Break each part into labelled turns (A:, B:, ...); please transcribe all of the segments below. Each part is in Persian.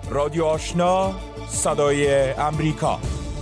A: رادیو آشنا صدای امریکا.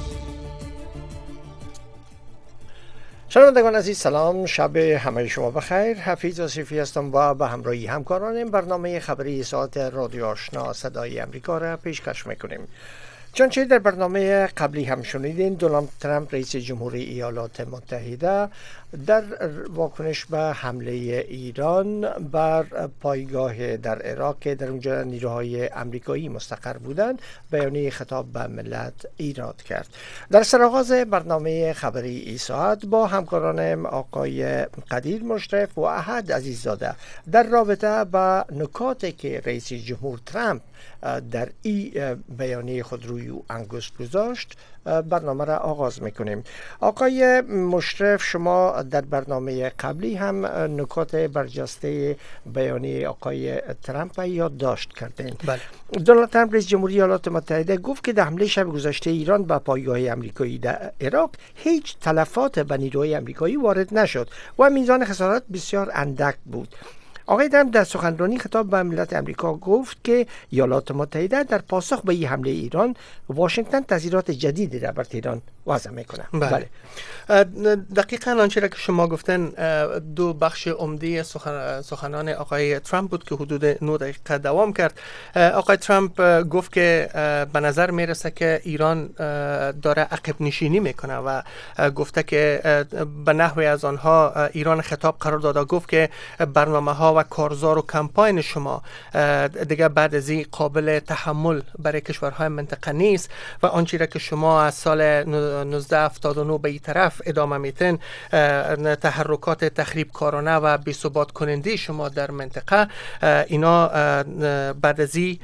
B: شنوندگان عزیز سلام، شب همه شما بخیر. حفیظ آصفی هستم و به همراهی همکارانم برنامه خبری ساعت رادیو آشنا صدای امریکا را پیشکش میکنیم. چنانچه در برنامه قبلی هم شنیدین، دونالد ترامپ رئیس جمهوری ایالات متحده در واکنش به حمله ایران بر پایگاه در عراق که در اونجا نیروهای امریکایی مستقر بودند، بیانیه خطاب به ملت ایراد کرد. در سرآغاز برنامه خبری این ساعت با همکارانم آقای قدیر مشرف و احد عزیززاده در رابطه با نکاتی که رئیس جمهور ترامپ در این بیانیه خود روی انگشت گذاشت برنامه را آغاز میکنیم. آقای مشرف، شما در برنامه قبلی هم نکات برجسته بیانیه آقای ترامپ را یادداشت کردین.
C: بله.
B: دونالد ترامپ رئیس جمهوری ایالات متحده گفت که در حمله شب گذشته ایران به پایگاه امریکایی در عراق هیچ تلفات به نیروهای امریکایی وارد نشد و میزان خسارات بسیار اندک بود. آقای ترامپ در سخنرانی خطاب به ملت امریکا گفت که ایالات متحده در پاسخ به این حمله ایران، واشنگتن تحذیرات جدیدی را بر تهران وضع میکنه.
C: بله. دقیقاً آنچه را که شما گفتن دو بخش عمده سخنان آقای ترامپ بود که حدود 9 دقیقه دوام کرد. آقای ترامپ گفت که به نظر میرسه که ایران داره عقب نشینی میکنه و گفته که به نحوی از آنها ایران خطاب قرار داده. گفت که برنامه ها و کارزار و کمپاین شما دیگه بعد از این قابل تحمل برای کشورهای منطقه نیست و آنچه را که شما از سال 1979 به این طرف ادامه میتین، تحرکات تخریب کارانه و بی‌ثبات کننده شما در منطقه، اینا بعد از این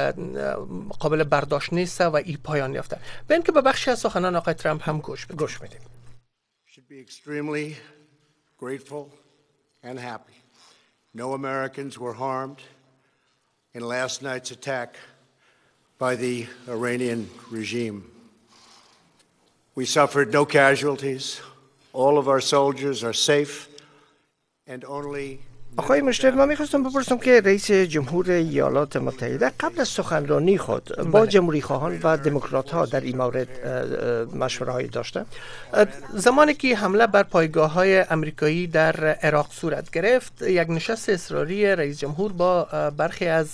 C: قابل برداشت نیست و این پایان یافته. ببین که به بخشی از سخنان آقای ترامپ هم گوش میدیم.
D: Should be extremely grateful and happy. No Americans were harmed in last night's attack by the Iranian regime. We suffered no casualties. All of our soldiers are safe and only
B: آقای مشرف، من میخواستم بپرسم که رئیس جمهور ایالات متحده قبل از سخنرانی خود با جمهوری خواهان و دموکرات ها در این مورد مشوره هایی داشته؟
C: زمانی که حمله بر پایگاه های امریکایی در عراق صورت گرفت، یک نشست اضطراری رئیس جمهور با برخی از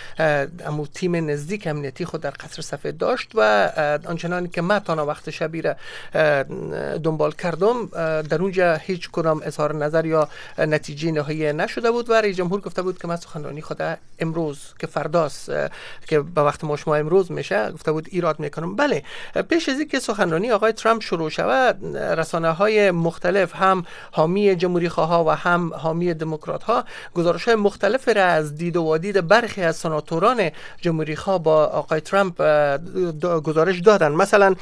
C: تیم نزدیک امنیتی خود در قصر سفید داشت و آنچنانی که من تا وقت شبی را دنبال کردم، در اونجا هیچ کدام اظهار نظر یا نتیجه نهایی شده بود و رئیس جمهور گفته بود که من سخنرانی خود امروز که فرداست که به وقت ما شما امروز میشه، گفته بود ایراد میکنم. بله، پیش از اینکه سخنرانی آقای ترامپ شروع شود، رسانه‌های مختلف، هم حامی جمهوری خواها و هم حامی دموکرات ها، گزارش‌های مختلف را از دید و دید برخی از سناتوران جمهوری خواه با آقای ترامپ گزارش دادن. مثلا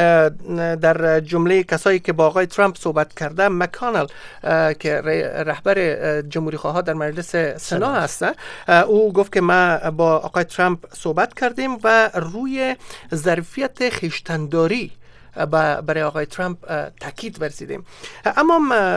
C: در جمله کسایی که با آقای ترامپ صحبت کرده، مکانل که رهبر جمهوری خواها در مجلس سنا هست، او گفت که ما با آقای ترامپ صحبت کردیم و روی ظرفیت خویشتن‌داری برای آقای ترامپ تاکید ورزیدیم. اما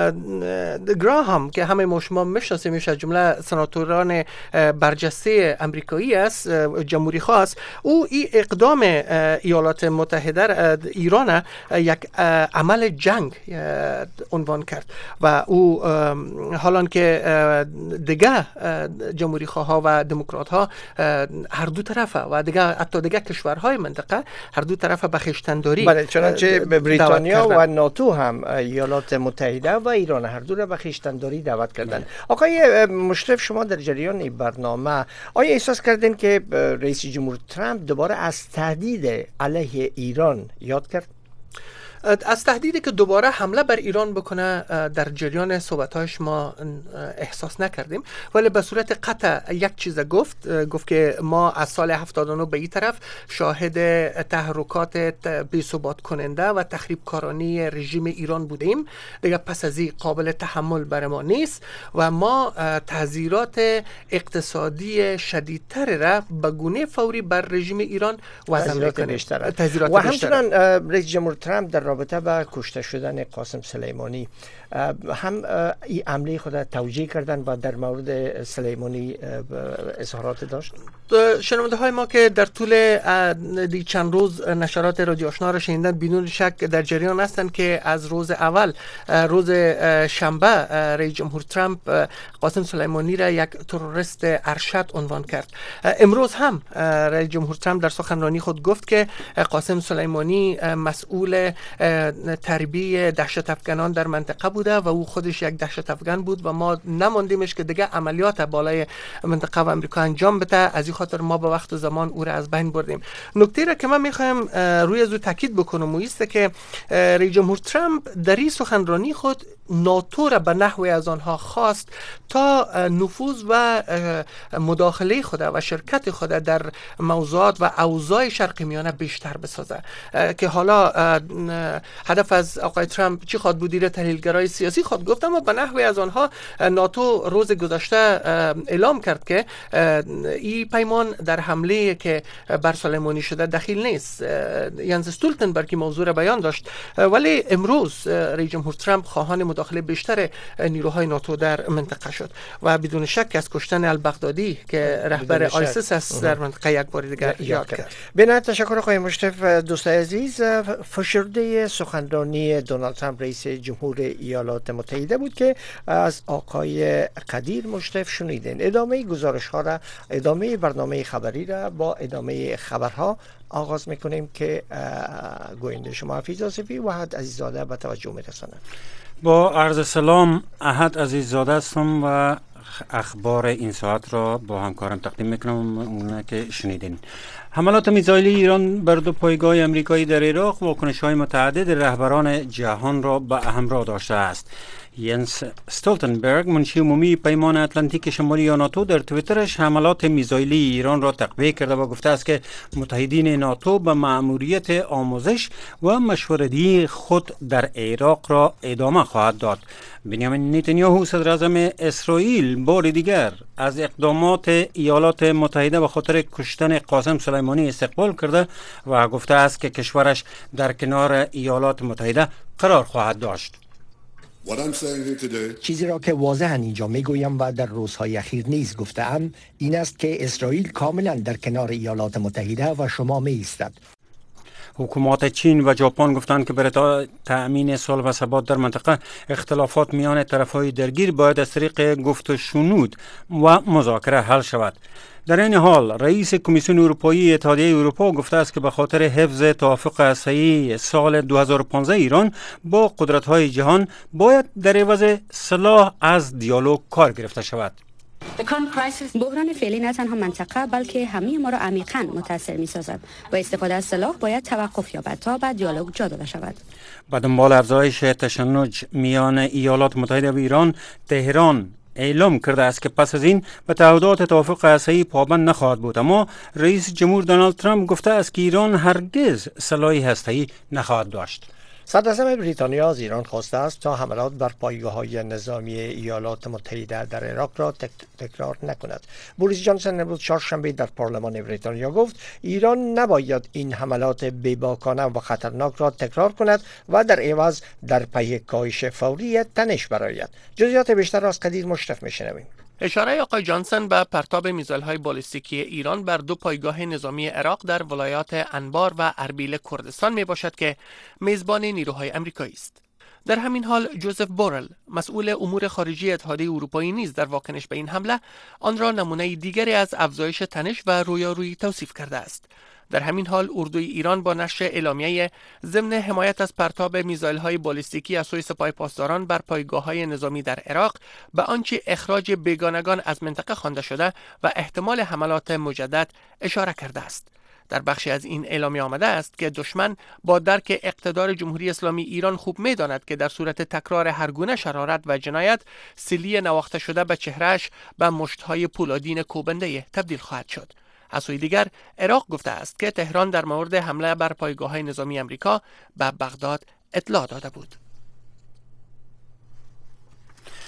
C: گراهام که همه ما شما میشناسیمش، از جمله سناتوران برجسته امریکایی است، جمهوری خواه است، او این اقدام ایالات متحده ایران یک عمل جنگ عنوان کرد و او حالان که دیگه جمهوری خواه و دموکرات ها هر دو طرفه و دیگه حتی دیگه کشورهای منطقه هر دو طرفه به خویشتن‌داری
B: چنانچه بریتانیا و ناتو هم ایالات متحده و ایران هر دو را به خویشتن‌داری دعوت کردند. آقای مشرف، شما در جریان این برنامه آیا احساس کردین که رئیس جمهور ترامپ دوباره از تهدید علیه ایران یاد کرد؟
C: از تهدیدی که دوباره حمله بر ایران بکنه در جریان صحبت‌هاش ما احساس نکردیم، ولی به صورت قطع یک چیز گفت که ما از سال 79 به این طرف شاهد تحرکات بی‌ثبات کننده و تخریب کارانه رژیم ایران بودیم، دیگه پس از این قابل تحمل برای ما نیست و ما تحذیرات اقتصادی شدیدتر را به گونه فوری بر رژیم ایران وضع می‌کنیم.
B: و همچنان رئیس جمهور ترامپ در رابطه با کشته شدن قاسم سلیمانی هم این عملی خود توجیه کردن و در مورد سلیمانی اظهارات داشت.
C: شنونده های ما که در طول چند روز نشرات رادیو آشنا را شنیدن بدون شک در جریان هستند که از روز اول، روز شنبه، رئیس جمهور ترامپ قاسم سلیمانی را یک تروریست ارشد عنوان کرد. امروز هم رئیس جمهور ترامپ در سخنرانی خود گفت که قاسم سلیمانی مسئول تربیه دهشت افغانان در منطقه بوده و او خودش یک دهشت افغان بود و ما نماندیمش که دیگه عملیات بالای منطقه و امریکا انجام بده، از این خاطر ما به وقت و زمان او را از بین بردیم. نکته را که من میخوایم روی از او تاکید بکنم و ایست که رئیس جمهور ترامپ در این سخنرانی خود ناتو را به نحوی از آنها خواست تا نفوذ و مداخله خود و شرکت خود در موضوعات و اوضاع شرق میانه بیشتر بسازه، که حالا هدف از آقای ترامپ چی خواهد بود؟ تحلیلگرای سیاسی خود گفت، اما به نحوی از آنها ناتو روز گذشته اعلام کرد که این پیمان در حمله که بر سلیمانی شده دخیل نیست. یانس استولتنبرگ موضوع را بیان داشت، ولی امروز رئیس جمهور ترامپ خواهان مداخله بیشتر نیروهای ناتو در منطقه شد و بدون شک از کشتن البغدادی که رهبر آیسیس است در منطقه یک بار دیگر یاد کرد.
B: بنابراین تشکر آقای مشرف. دوستان عزیز، فشرده سخنرانی دونالد ترامپ رئیس جمهور ایالات متحده بود که از آقای قدیر مشرف شنیدین. ادامه گزارش ها را، ادامه برنامه خبری را با ادامه خبرها آغاز میکنیم که گوینده شما حفیظ آصفی و احد عزیززاده به توجه میرسانند.
E: با عرض سلام، احد عزیززاده هستم و اخبار این ساعت را با همکارم تقدیم میکنم. اونه که شنیدین، حملات میزایلی ایران بر دو پایگاه امریکایی در عراق واکنش‌های متعدد رهبران جهان را به همراه داشته است. ینس استولتنبرگ، منشی عمومی پیمان اتلانتیک شمالی یا ناتو، در تویترش حملات میزایلی ایران را تقویه کرده و گفته است که متحدین ناتو به مأموریت آموزش و مشورتی خود در عراق را ادامه خواهد داد. بنیامین نتانیاهو صدر اعظم اسرائیل بار دیگر از اقدامات ایالات متحده به خاطر کشتن قاسم سلیمانی استقبال کرده و گفته است که کشورش در کنار ایالات متحده قرار خواهد داشت.
F: چیزی را که واضحاً اینجا میگویم و در روزهای اخیر نیز گفتم این است که اسرائیل کاملا در کنار ایالات متحده و شما می ایستد.
E: حکومات چین و ژاپن گفتند که برای تأمین صلح و ثبات در منطقه اختلافات میان طرفهای درگیر باید از طریق گفت و شنود و مذاکره حل شود. در این حال رئیس کمیسیون اروپایی اتحادیه اروپا گفته است که به خاطر حفظ توافق هسته‌ای سال 2015 ایران با قدرت‌های جهان باید در عوض سلاح از دیالوگ کار گرفته شود.
G: بحران فعلی نه تنها منطقه بلکه همه ما را عمیقاً متاثر می‌سازد و استفاده از سلاح باید توقف یابد تا بعد دیالوگ جا داده شود.
E: با دنبال افزایش تشنج میان ایالات متحده و ایران، تهران اعلام کرده است که پس از این به تعهدات توافق هسته‌ای پابند نخواهد بود، اما رئیس جمهور دونالد ترامپ گفته است که ایران هرگز سلاح هسته‌ای نخواهد داشت.
B: صدراعظم بریتانیا از ایران خواسته است تا حملات بر پایگاه‌های نظامی ایالات متحده در عراق را تکرار نکند. بوریس جانسون امروز چهارشنبه در پارلمان بریتانیا گفت ایران نباید این حملات بی‌باکانه و خطرناک را تکرار کند و در عوض در پی کاهش فوری تنش برآید. جزئیات بیشتر از قدیر مشرف میشنویم.
C: اشاره آقای جانسون به پرتاب میزایل‌های بالستیکی ایران بر دو پایگاه نظامی عراق در ولایات انبار و اربیل کردستان می باشد که میزبان نیروهای آمریکایی است. در همین حال جوزف بورل، مسئول امور خارجی اتحادیه اروپایی نیز در واکنش به این حمله آن را نمونه دیگری از افزایش تنش و رویارویی توصیف کرده است. در همین حال اردوی ایران با نشر اعلامیه ضمن حمایت از پرتاب میزایل‌های بالستیکی از سوی سپاه پاسداران بر پایگاه‌های نظامی در عراق به آنچه اخراج بیگانگان از منطقه خوانده شده و احتمال حملات مجدد اشاره کرده است. در بخشی از این اعلامیه آمده است که دشمن با درک اقتدار جمهوری اسلامی ایران خوب می‌داند که در صورت تکرار هر گونه شرارت و جنایت سیلی نواخته شده به چهرهش به مشت‌های پولادین کوبنده تبدیل خواهد شد. از سوی دیگر عراق گفته است که تهران در مورد حمله بر پایگاه‌های نظامی آمریکا به بغداد اطلاع داده بود.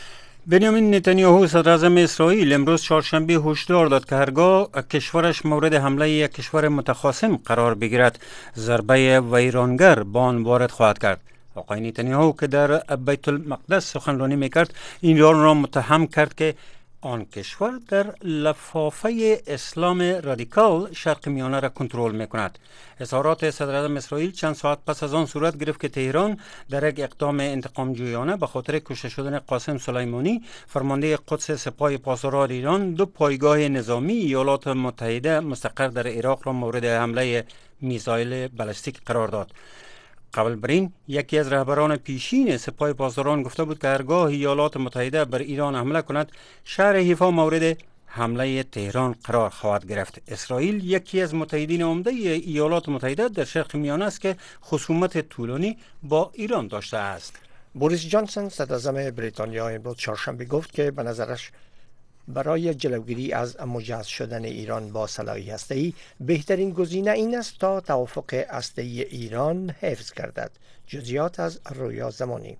E: بنیامین نتانیاهو صدر اعظم اسرائیل امروز چهارشنبه هشدار داد که هرگاه کشورش مورد حمله یک کشور متخاصم قرار بگیرد ضربه ویرانگر به آن وارد خواهد کرد. آقای نتانیاهو که در بیت المقدس سخنرانی میکرد ایران را متهم کرد که آن کشور در لفافه اسلام رادیکال شرق میانه را کنترل میکند. اظهارات صدر اعظم اسرائیل چند ساعت پس از آن صورت گرفت که تهران در یک اقدام انتقام جویانه به خاطر کشته شدن قاسم سلیمانی فرمانده قدس سپاه پاسداران ایران 2 پایگاه نظامی ایالات متحده مستقر در عراق را مورد حمله میزایل بالستیک قرار داد. قبل بر این یکی از رهبران پیشین سپاه پاسداران گفته بود که هرگاه ایالات متحده بر ایران حمله کند شهر حیفا مورد حمله تهران قرار خواهد گرفت. اسرائیل یکی از متحدین عمده ایالات متحده در شرق میانه است که خصومت طولانی با ایران داشته است.
B: بوریس جانسون صدر اعظم بریتانیا امروز چهارشنبه گفت که به نظرش برای جلوگیری از مجهز شدن ایران با سلاح هسته‌ای بهترین گزینه این است تا توافق هسته‌ای ایران حفظ گردد. جزئیات از رویا زمانی.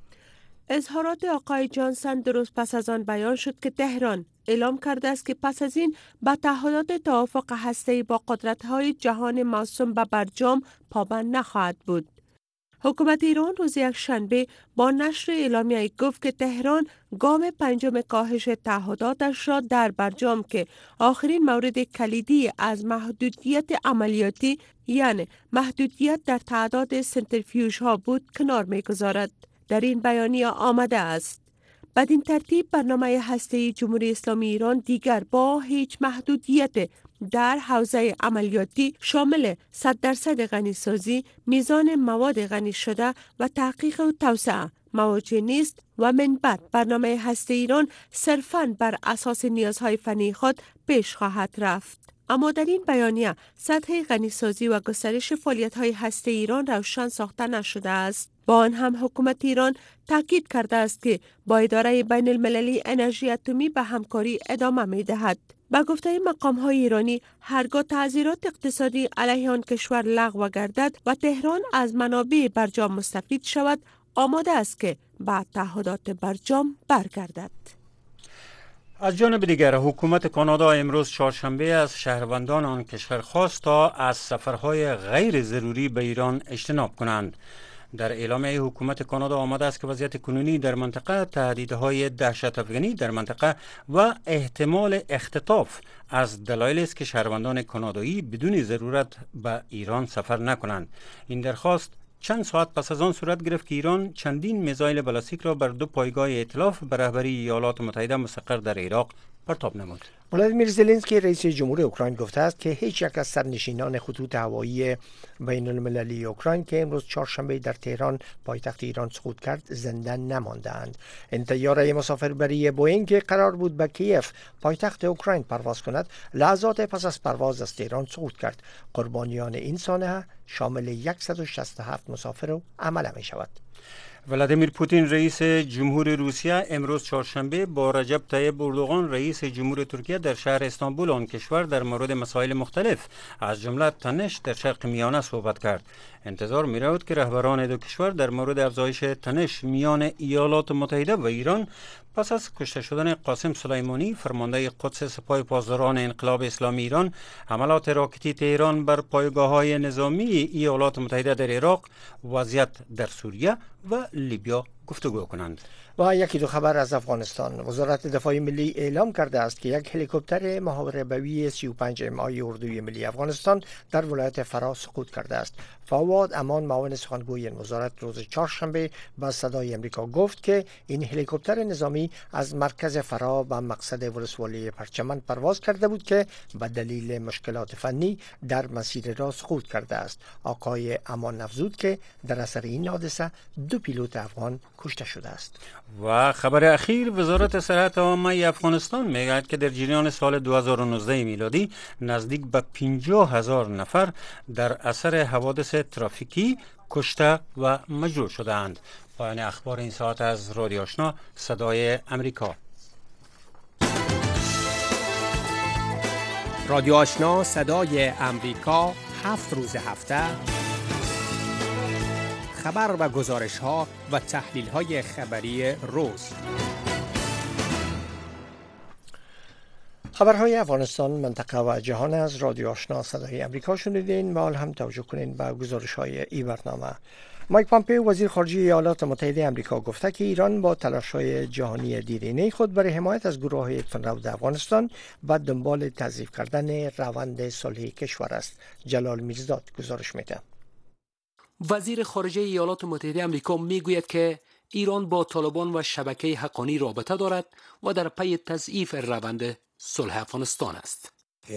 H: اظهارات آقای جانسون درست پس از آن بیان شد که تهران اعلام کرده است که پس از این به تعهدات توافق هسته‌ای با قدرت‌های جهان موسوم به برجام پابند نخواهد بود. حکومت ایران روز یکشنبه با نشر اعلامیه گفت که تهران گام 5 کاهش تعهداتش را در برجام که آخرین مورد کلیدی از محدودیت عملیاتی یعنی محدودیت در تعداد سنتریفیوژ ها بود کنار می‌گذارد. در این بیانیه آمده است: بدین ترتیب برنامه هسته‌ای جمهوری اسلامی ایران دیگر با هیچ محدودیت در حوزه عملیاتی شامل 100% غنیسازی، میزان مواد غنی شده و تحقیق و توسعه مواجه نیست و من بعد برنامه هسته ایران صرفاً بر اساس نیازهای فنی خود پیش خواهد رفت. اما در این بیانیه سطح غنیسازی و گسترش فعالیت‌های هسته ایران روشن ساخته نشده است. با آن هم حکومت ایران تاکید کرده است که با اداره بین المللی انرژی اتمی به همکاری ادامه می‌دهد. با گفته مقام‌های ایرانی هرگاه تعزیرات اقتصادی علیه آن کشور لغو گردد و تهران از منابع برجام مستفید شود، آماده است که به تعهدات برجام برگردد.
E: از جانب دیگر حکومت کانادا امروز چهارشنبه از شهروندان آن کشور خواست تا از سفرهای غیر ضروری به ایران اجتناب کنند. در اعلامیه حکومت کانادا آمده است که وضعیت کنونی در منطقه، تهدیدهای دهشت افغانی در منطقه و احتمال اختطاف از دلایل است که شهروندان کانادایی بدون ضرورت به ایران سفر نکنند. این درخواست چند ساعت پس از آن صورت گرفت که ایران چندین میزایل بالستیک را بر 2 پایگاه ائتلاف به رهبری ایالات متحده مستقر در عراق پرتاب نمود.
B: ولادیمیر زلنسکی رئیس جمهور اوکراین گفته است که هیچ یک از سرنشینان خطوط هوایی بین المللی اوکراین که امروز چهارشنبه در تهران پایتخت ایران سقوط کرد زنده نمانده‌اند. این طیاره مسافربری بوئینگ که قرار بود به کیف پایتخت اوکراین پرواز کند لحظات پس از پرواز از تهران سقوط کرد. قربانیان این سانحه شامل 167 مسافر و عمله می شود.
E: ولادیمیر پوتین رئیس جمهور روسیه امروز چهارشنبه با رجب طیب اردوغان رئیس جمهور ترکیه در شهر استانبول آن کشور در مورد مسائل مختلف از جمله تنش در شرق میانه صحبت کرد. انتظار می رود که رهبران 2 کشور در مورد افزایش تنش میان ایالات متحده و ایران پس از کشته شدن قاسم سلیمانی فرمانده قدس سپاه پاسداران انقلاب اسلامی ایران، حملات راکتی تهران بر پایگاه‌های نظامی ایالات متحده در عراق، وضعیت در سوریه و لیبیا گفتگو کنند.
B: و یکی دو خبر از افغانستان. وزارت دفاع ملی اعلام کرده است که یک هلیکوپتر محاربه‌ای 35 MI اردوی ملی افغانستان در ولایت فرا سقوط کرده است. فواد امان معاون سخنگوی این وزارت روز چهارشنبه با صدای امریکا گفت که این هلیکوپتر نظامی از مرکز فرا به مقصد ولسوالی پرچمن پرواز کرده بود که به دلیل مشکلات فنی در مسیر را سقوط کرده است. آقای امان افزود که در اثر این حادثه 2 پیلوت افغان کشته شده است.
E: و خبر اخیر، وزارت صحت عامه افغانستان میگوید که در جریان سال 2019 میلادی نزدیک به 50,000 نفر در اثر حوادث ترافیکی کشته و مجروح شده‌اند. پایان اخبار این ساعت از رادیو آشنا صدای امریکا.
I: رادیو آشنا صدای امریکا 7 روز هفته خبر و گزارش ها و تحلیل های خبری روز.
B: خبرهای افغانستان، منطقه و جهان از رادیو آشنا صدای امریکا شنیدین. ما هم توجه کنین به گزارش‌های این برنامه. مایک پامپئو وزیر خارجه ایالات متحده آمریکا گفته که ایران با تلاش‌های جهانی دیرینه خود برای حمایت از گروه‌های تندرو در افغانستان و دنبال تضعیف کردن روند صلح کشور است. جلال میرزاد گزارش میده.
J: وزیر خارجه ایالات متحده آمریکا میگوید که ایران با طالبان و شبکه حقانی رابطه دارد و در پی تضعیف روند صلح افغانستان است.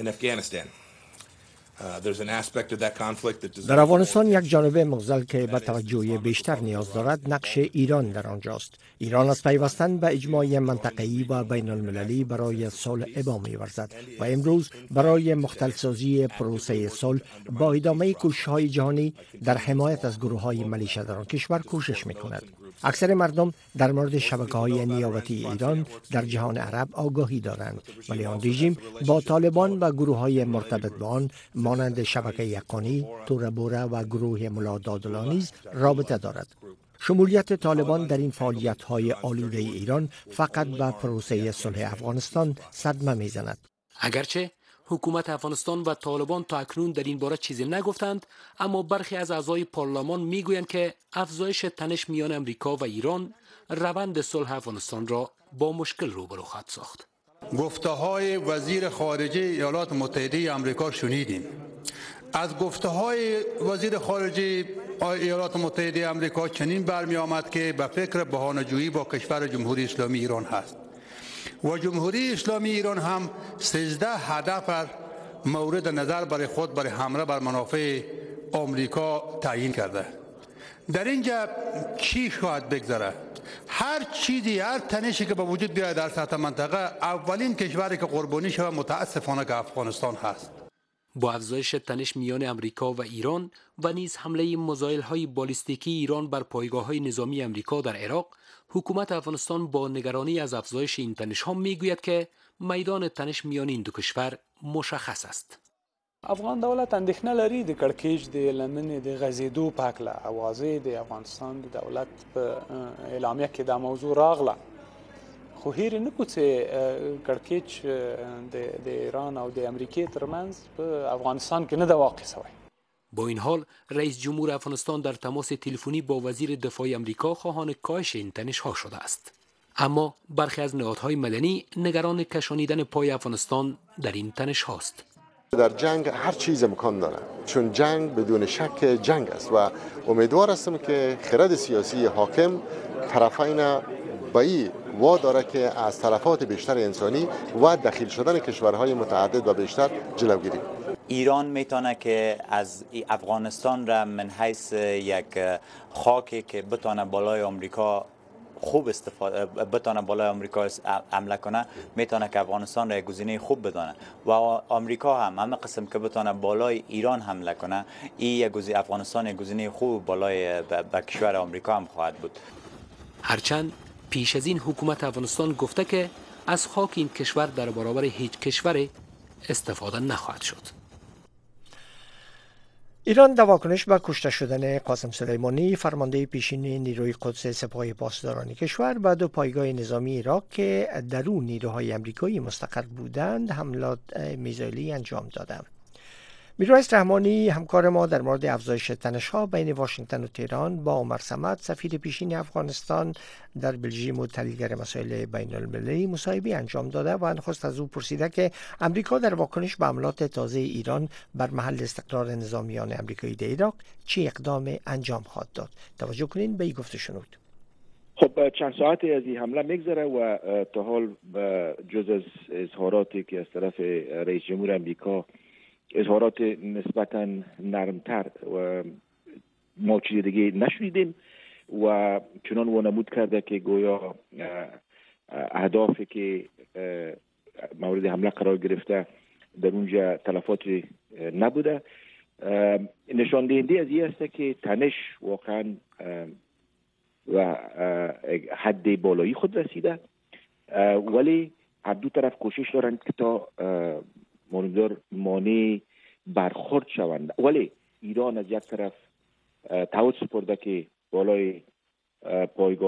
B: در افغانستان یک جانبه مغزل که به توجه بیشتر نیاز دارد نقش ایران در آنجاست. ایران از پیوستن به اجماع منطقه‌ای و بین المللی برای صلح ابا می‌ورزد و امروز برای مختلسازی پروسه صلح با ادامه کوشش‌های جهانی در حمایت از گروه‌های ملیشه در آن کشور کوشش می‌کند. اکثر مردم در مورد شبکه‌های نیابتی ایران در جهان عرب آگاهی دارند، ولی آن رژیم با طالبان و گروه‌های مرتبط با آن مانند شبکه یقانی، تور بوره و گروه ملا دادلا نیز رابطه دارد. شمولیت طالبان در این فعالیت‌های آلوده ایران فقط به پروسه صلح افغانستان صدمه می‌زند.
J: اگرچه حکومت افغانستان و طالبان تا اکنون در این باره چیزی نگفتند، اما برخی از اعضای پارلمان میگویند که افزایش تنش میان امریکا و ایران روند صلح افغانستان را با مشکل روبرو خواهد ساخت.
K: گفته‌های وزیر خارجه ایالات متحده آمریکا شنیدیم. از گفته‌های وزیر خارجه ایالات متحده آمریکا چنین برمی آمد که به فکر بهانه‌جویی با کشور جمهوری اسلامی ایران هست و جمهوری اسلامی ایران هم 13 هدف مورد نظر برای خود برای حمله بر منافع آمریکا تعیین کرده. در اینجا چی شاید بگذره؟ هر چیزی، هر تنشی که به وجود بیاید در سطح منطقه، اولین کشوری که قربانی شود متاسفانه که افغانستان هست.
J: با افزایش تنش میان امریکا و ایران و نیز حمله میزایل‌های بالیستیکی ایران بر پایگاه‌های نظامی امریکا در عراق، حکومت افغانستان با نگرانی از افزایش این تنش‌ها میگوید که میدان تنش میان این دو کشور مشخص است.
L: افغان دولت اندېښنه لري د کړکېچ د لمنې د غځېدو په هکله. اوازې د افغانستان د دولت په اعلامیه کې دا موضوع راغله، خو هېرې نه کړو چې کړکېچ د ایران او د امریکې ترمنځ په افغانستان کې نه ده واقع شوی.
J: با این حال رئیس جمهور افغانستان در تماس تلفنی با وزیر دفاع امریکا خواهان کاهش این تنش‌ها شده است. اما برخی از نهادهای مدنی نگران کشانیدن پای افغانستان در این تنش هاست.
M: در جنگ هر چیز امکان داره، چون جنگ بدون شک جنگ است و امیدوار هستم که خرد سیاسی حاکم طرفین به این وا داره که از تلفات بیشتر انسانی و دخیل شدن کشورهای متعدد و بیشتر جلوگیری.
N: ایران میتونه که از افغانستان را من حیث یک خاکی که بتونه بالای آمریکا خوب استفاده بتونه بالای آمریکا حمله کنه، میتونه که افغانستان را گزینه خوب بدونه و آمریکا هم همه قسم که بتونه بالای ایران حمله کنه، این افغانستان گزینه خوب بالای به کشور آمریکا هم خواهد بود.
J: هرچند پیش از این حکومت افغانستان گفته که از خاک این کشور در برابر هیچ کشور استفاده نخواهد شد.
B: ایران در واکنش به کشته شدن قاسم سلیمانی فرمانده پیشین نیروی قدس سپاه پاسداران کشور به دو پایگاه نظامی عراق که در اون نیروهای امریکایی مستقر بودند حملات میزایلی انجام دادند. میرویس رحمانی همکار ما در مورد افزایش تنش‌ها بین واشنگتن و تهران با عمر صمد سفیر پیشین افغانستان در بلژیم و تحلیلگر مسائل بین المللی مصاحبه انجام داده و نخست از او پرسیده که امریکا در واکنش به حملات تازه ایران بر محل استقرار نظامیان امریکایی در عراق چه اقدام انجام خواهد داد. توجه کنین به این گفته شنود.
O: خب چند ساعتی از این حمله میگذره و تا حال جز از اظهاراتی که از طرف رئیس جمهور امریکا اظهارات نسبتا نرمتر و ما چیز دیگه نشنیدیم و چنان وانمود کرده که گویا اهدافی که مورد حمله قرار گرفته در اونجا تلفاتی نبوده. نشان دهنده از این است که تنش واقعا و حد بالایی خود رسیده، ولی هر دو طرف کوشش دارند که تا مانع برخورد شوند. ولی ایران از یک طرف تعهد سپرده که بالای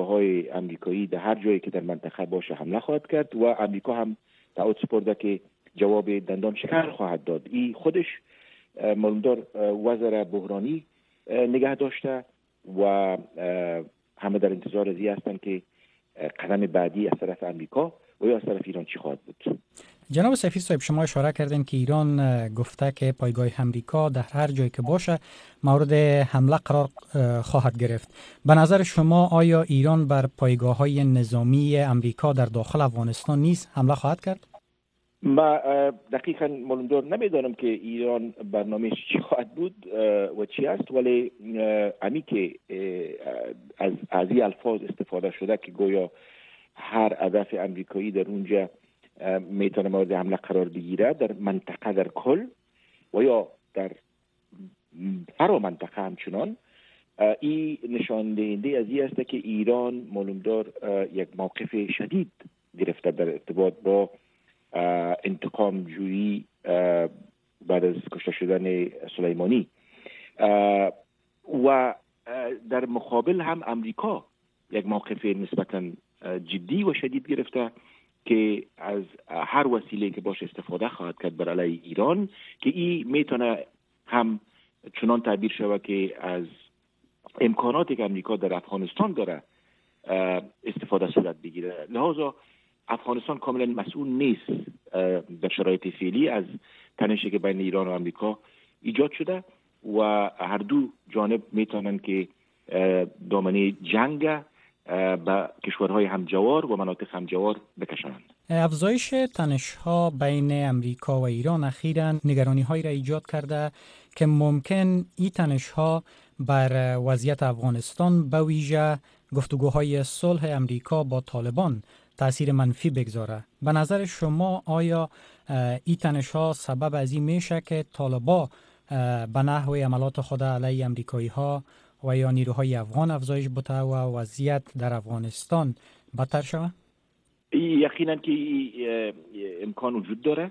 O: پایگاه‌های امریکایی در هر جایی که در منطقه باشه حمله خواهد کرد و امریکا هم تعهد سپرده که جواب دندان شکن خواهد داد. این خودش معلومدار وضع بحرانی نگه داشته و همه در انتظار ازی هستند که قدم بعدی از طرف امریکا و یا از طرف ایران چی خواهد بود.
P: جناب سفیر صاحب، شما اشاره کردین که ایران گفته که پایگاه امریکا در هر جایی که باشه مورد حمله قرار خواهد گرفت. به نظر شما آیا ایران بر پایگاه‌های نظامی امریکا در داخل افغانستان نیز حمله خواهد کرد؟
O: ما دقیقاً معلومدار نمیدانم که ایران برنامه‌اش چی خواهد بود و چی است، ولی امی که از این الفاظ استفاده شده که گویا هر هدف امریکایی در اونجا میتونه مورد حمله قرار بگیره در منطقه در کل و یا در فرا منطقه همچنان، این نشان دهنده از این است که ایران معلومدار یک موقف شدید گرفته در ارتباط با انتقام جویی بعد از کشته شدن سلیمانی و در مقابل هم امریکا یک موقف نسبتاً جدی و شدید گرفته که از هر وسیله که باشه استفاده خواهد کرد بر علیه ایران، که این میتونه هم چنان تعبیر شود که از امکاناتی که امریکا در افغانستان داره استفاده صورت بگیره. لذا افغانستان کاملا مسئول نیست در شرایط فعلی از تنشی که بین ایران و امریکا ایجاد شده و هر دو جانب میتونن که دامنه جنگ به کشورهای همجوار و مناطق همجوار بکشند.
P: افزایش تنش‌ها بین امریکا و ایران اخیراً نگرانی‌هایی را ایجاد کرده که ممکن این تنش‌ها بر وضعیت افغانستان به ویژه گفتگوهای صلح امریکا با طالبان تأثیر منفی بگذاره. به نظر شما آیا این تنش‌ها سبب از این میشه که طالبان به نحو عملات خود علیه امریکایی‌ها و یا نیروهای افغان افزایش بده و وضعیت در افغانستان بدتر شود؟
O: یقینا که امکان وجود داره.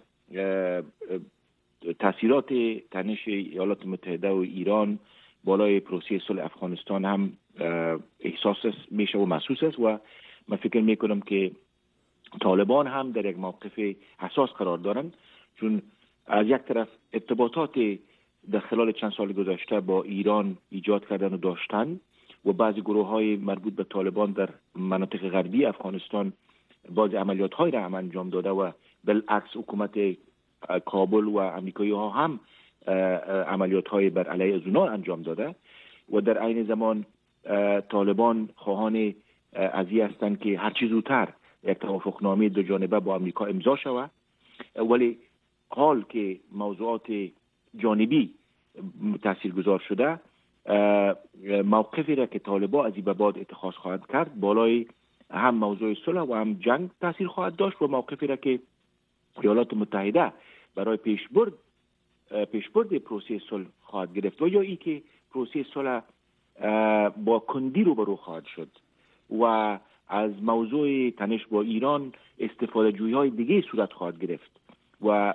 O: تاثیرات تنش ایالات متحده و ایران بالای پروسه صلح افغانستان هم احساس میشه و محسوس است و من فکر میکنم که طالبان هم در یک موقف حساس قرار دارن، چون از یک طرف ارتباطات در خلال چند سال گذشته با ایران ایجاد کردن و داشتن و بعضی گروه های مربوط به طالبان در مناطق غربی افغانستان بعضی عملیات های را هم انجام داده و بالعکس حکومت کابل و امریکایی ها هم عملیات های بر علیه از اونا انجام داده و در عین زمان طالبان خواهان از این هستند که هر چیز زودتر یک توافقنامه دو جانبه با امریکا امضا شود، ولی حال که موضوعات جانبی تاثیرگذار شده، موقفی را که طالبان از این به بعد اتخاذ خواهد کرد بالای هم موضوع صلح و هم جنگ تاثیر خواهد داشت و موقفی را که ایالات متحده برای پیشبرد پروسه صلح خواهد گرفت و یا ای که پروسه صلح با کندی روبرو خواهد شد و از موضوع تنش با ایران استفاده جویی های دیگه صورت خواهد گرفت و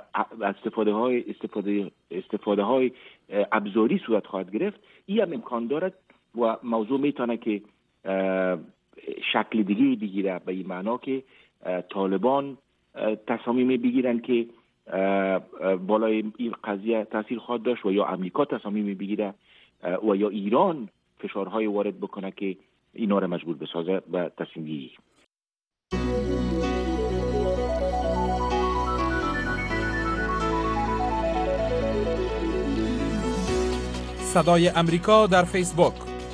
O: استفاده های ابزاری صورت خواهد گرفت. این هم امکان دارد و موضوع میتونه که شکل دیگه بگیره، به این معنا که طالبان تصامیم بگیرن که بالای این قضیه تاثیر خواهد داشت و یا امریکا تصامیم بگیره و یا ایران فشارهای وارد بکنه که اینا را مجبور بسازه به تصمیم گیری.
A: صدای امریکا در فیسبوک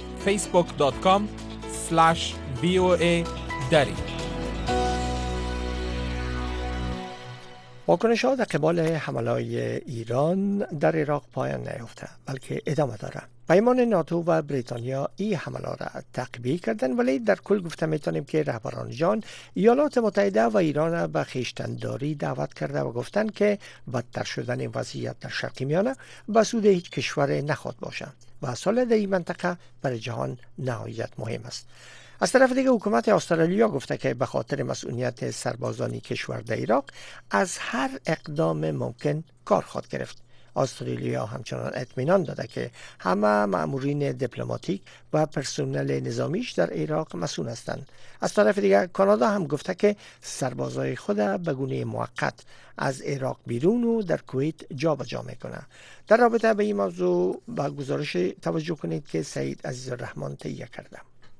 A: facebook.com/VOA دری.
B: واکنش ها در قبال حملات ایران در عراق پایان نیافته بلکه ادامه داره. پیمان ناتو و بریتانیا این حملات را تعقیب کردند، ولی در کل گفته میتونیم که رهبران جهان ایالات متحده و ایران به خویشتنداری دعوت کرده و گفتند که بدتر شدن وضعیت در شرق میانه به سود هیچ کشور نخواهد باشد و صلح در این منطقه برای جهان نهایت مهم است. از طرف دیگه حکومت استرالیا گفته که به خاطر مسئولیت سربازان کشور در عراق از هر اقدام ممکن کار خواهد گرفت. استرالیا همچنان اطمینان داده که همه مأمورین دیپلماتیک و پرسنل نظامیش در عراق مسئول هستند. از طرف دیگر کانادا هم گفته که سربازای خود به گونه موقت از عراق بیرون و در کویت جابجا میکنه. در رابطه به این موضوع به گزارش توجه کنید که سعید عزیزالرحمن تهیه کرده.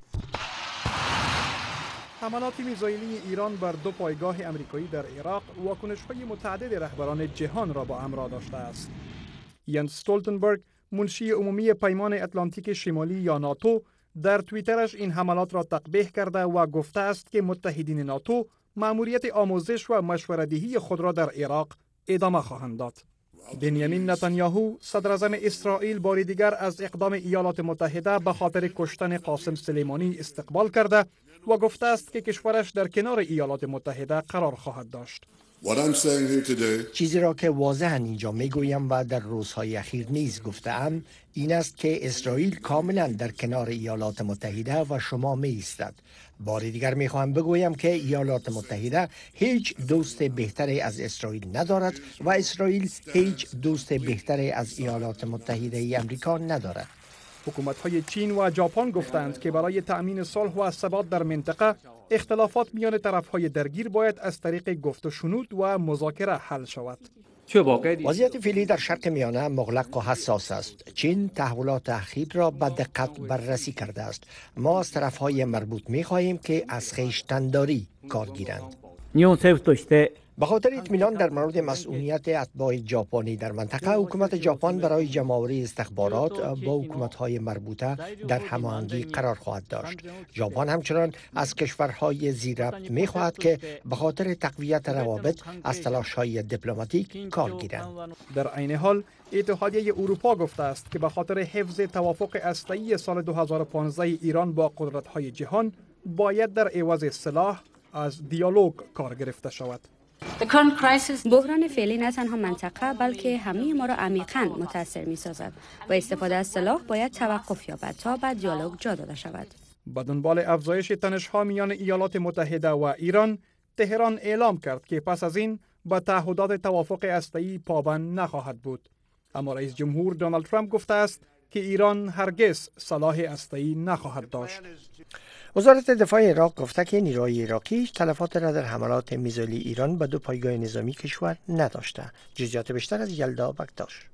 Q: حملات میزایلی ایران بر دو پایگاه امریکایی در عراق واکنش‌های متعدد رهبران جهان را با همراه داشته است. ینس استولتنبرگ، منشی عمومی پیمان اتلانتیک شمالی یا ناتو، در توییترش این حملات را تقبیح کرده و گفته است که متحدین ناتو مأموریت آموزش و مشوره‌دهی خود را در عراق ادامه خواهند داد. بنیامین نتانیاهو، صدراعظم اسرائیل، بار دیگر از اقدام ایالات متحده به خاطر کشتن قاسم سلیمانی استقبال کرده و گفته است که کشورش در کنار ایالات متحده قرار خواهد داشت.
F: چیزی را که واضحاً اینجا میگویم و در روزهای اخیر نیز گفته‌ام این است که اسرائیل کاملا در کنار ایالات متحده و شما می ایستد. بار دیگر میخواهم بگویم که ایالات متحده هیچ دوست بهتری از اسرائیل ندارد و اسرائیل هیچ دوست بهتری از ایالات متحده امریکا ندارد.
Q: حکومت‌های چین و ژاپن گفتند که برای تأمین صلح و ثبات در منطقه اختلافات میان طرف‌های درگیر باید از طریق گفت و شنود و مذاکره حل شود.
F: وضعیت فعلی در شرق میانه مغلق و حساس است. چین تحولات اخیر را به دقت بررسی کرده است. ما از طرف‌های مربوط می‌خواهیم که از خویشتن‌داری کار گیرند. به خاطر اطمینان در مورد مسئولیت اتباع ژاپنی در منطقه، حکومت ژاپن برای جمع‌آوری استخبارات با حکومت‌های مربوطه در هماهنگی قرار خواهد داشت. ژاپن همچنان از کشورهای زیرربط می‌خواهد که به خاطر تقویت روابط از تلاش‌های دیپلماتیک کار گیرند.
Q: در عین حال اتحادیه اروپا گفته است که به خاطر حفظ توافق هسته‌ای سال 2015 ایران با قدرت‌های جهان باید در عوض سلاح از دیالوگ کار گرفته شود.
G: بحران فعلی نه تنها منطقه بلکه همه ما را عمیقاً متاثر می سازد و استفاده از سلاح باید توقف یابد تا به دیالوگ جا داده شود.
Q: به دنبال افزایش تنش‌ها میان ایالات متحده و ایران، تهران اعلام کرد که پس از این به تعهدات توافق هسته‌ای پابند نخواهد بود. اما رئیس جمهور دونالد ترامپ گفته است که ایران هرگز سلاح هسته‌ای نخواهد داشت.
B: وزارت دفاع عراق گفته که نیروهای عراقی تلفات را در حملات میزایلی ایران به دو پایگاه نظامی کشور نداشته. جزئیات بیشتر از یلدا بکتاش.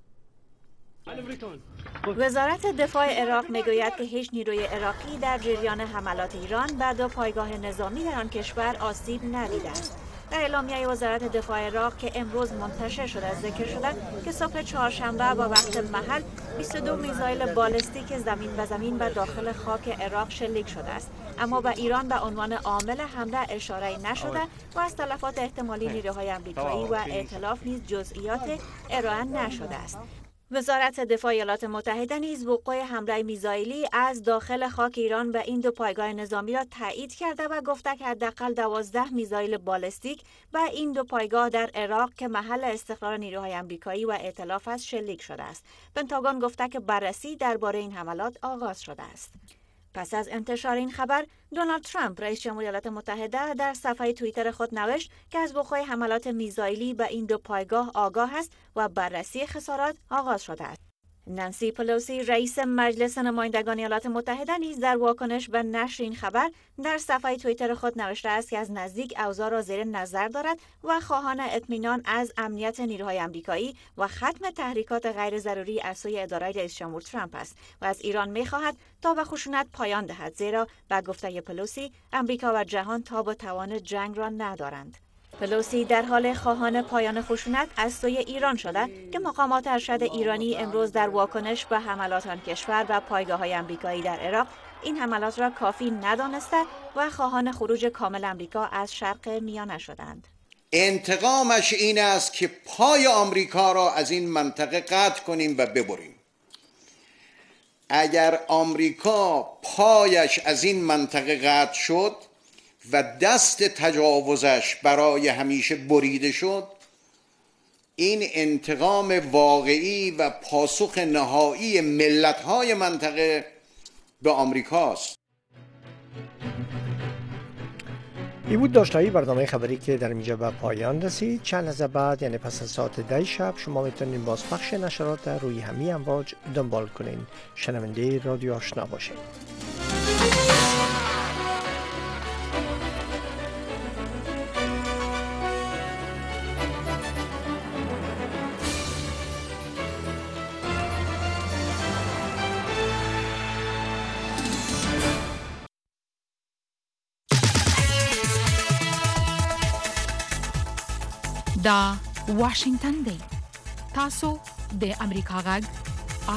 R: وزارت دفاع عراق میگوید که هیچ نیروی عراقی در جریان حملات ایران به دو پایگاه نظامی در آن کشور آسیب ندیده است. در اعلامیه وزارت دفاع عراق که امروز منتشر شده ذکر شده که صبح چهارشنبه با وقت محل 22 میزایل بالستیک زمین به زمین به داخل خاک عراق شلیک شده است، اما به ایران به عنوان عامل حمله اشاره نشده و از تلفات احتمالی نیروهای آمریکایی و ائتلاف نیز جزئیات ارائه نشده است. وزارت دفاع ایالات متحده نیز وقوع حمله میزایلی از داخل خاک ایران به این دو پایگاه نظامی را تایید کرده و گفته که حداقل 12 میزایل بالستیک به این دو پایگاه در عراق که محل استقرار نیروهای آمریکایی و ائتلاف است شلیک شده است. پنتاگون گفته که بررسی درباره این حملات آغاز شده است. پس از انتشار این خبر، دونالد ترامپ رئیس جمهور ایالات متحده در صفحه توییتر خود نوشت که از وقوع حملات میزایلی به این دو پایگاه آگاه است و بررسی خسارات آغاز شده است. نانسی پلوسی رئیس مجلس نمایندگان ایالات متحده نیز در واکنش به نشر این خبر در صفحه توییتر خود نوشته است که از نزدیک اوضاع را زیر نظر دارد و خواهان اطمینان از امنیت نیروهای آمریکایی و ختم تحریکات غیر ضروری از سوی اداره رئیس جمهور ترامپ است و از ایران می‌خواهد تا به خشونت پایان دهد، زیرا به گفته پلوسی آمریکا و جهان تاب و توان جنگ را ندارند. پلوسی در حال خواهان پایان خشونت از سوی ایران شده که مقامات ارشد ایرانی امروز در واکنش به حملات آن کشور و پایگاه‌های آمریکایی در عراق این حملات را کافی ندانسته و خواهان خروج کامل آمریکا از شرق میانه شدند.
S: انتقامش این است که پای آمریکا را از این منطقه قطع کنیم و ببریم. اگر آمریکا پایش از این منطقه قطع شد و دست تجاوزش برای همیشه بریده شد، این انتقام واقعی و پاسخ نهایی ملت‌های منطقه به آمریکاست.
B: ای بود داشتایی برنامه خبری که در اینجا به پایان رسید. چند لحظه بعد یعنی پس از ساعت 10 شب شما میتونین بازپخش نشرات روی همین امواج دنبال کنین. شنونده رادیو آشنا باشین.
T: دا واشنگتن دی تاسو د امریکا غږ